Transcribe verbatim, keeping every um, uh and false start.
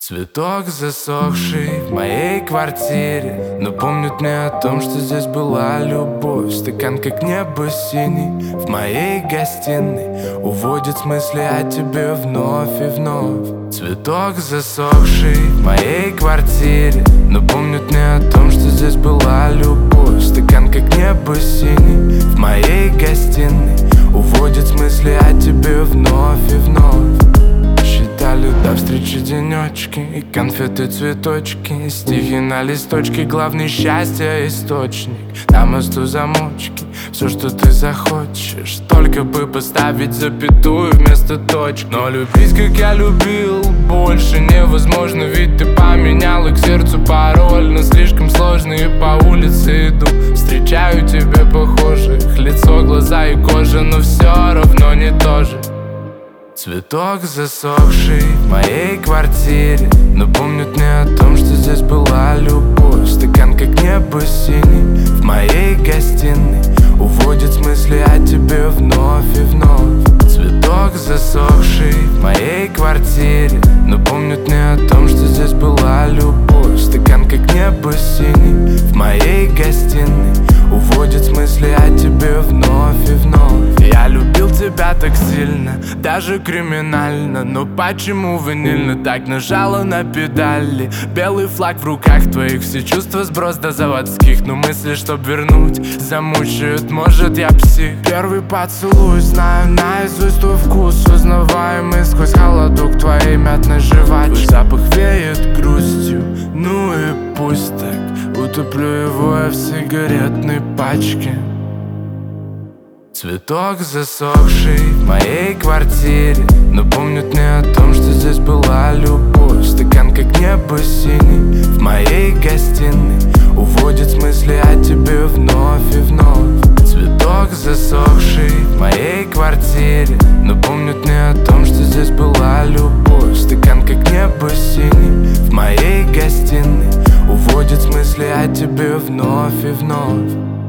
Цветок засохший в моей квартире, но помнит мне о том, что здесь была любовь. Стакан как небо синий в моей гостиной уводит с мысли о тебе вновь и вновь. Цветок засохший в моей квартире, но помнит мне о том, что здесь была любовь. Стакан как небо синий в моей гостиной уводит с мысли о тебе вновь и вновь. Считали до встречи денечки и конфеты, цветочки, стихи на листочке, главный счастья источник. На мосту замочки, все, что ты захочешь, только бы поставить запятую вместо точки. Но любить, как я любил, больше невозможно, ведь ты поменяла к сердцу пароль. Но слишком сложный, по улице иду, встречаю тебе похожих, лицо, глаза и кожа, но все равно не то же. Цветок засохший в моей квартире, но помнит мне о том, что здесь была любовь. Стакан как небо синий в моей гостиной уводит с мысли о тебе вновь и вновь. Цветок засохший в моей квартире, но помнит мне о том, что здесь была любовь. Стакан как небо синий в моей гостиной уводит с мысли о тебе вновь и вновь. Я любил тебя так сильно, даже криминально, но почему ванильно так нажала на педали? Белый флаг в руках твоих, все чувства сброс до заводских, но мысли, чтоб вернуть, замучают, может я псих. Первый поцелуй, знаю наизусть твой вкус, узнаваемый сквозь холодок твоей мятной жвачки. Твой запах веет грустью, ну и пусть так, утоплю его я в сигаретной пачке. Цветок засохший в моей квартире, но помнит мне о том, что здесь была любовь. Стакан как небо синий в моей гостиной уводит с мысли о тебе вновь и вновь. Цветок засохший в моей квартире, но помнит мне о том, что здесь была любовь. Стакан как небо синий в моей гостиной уводит с мысли о тебе вновь и вновь.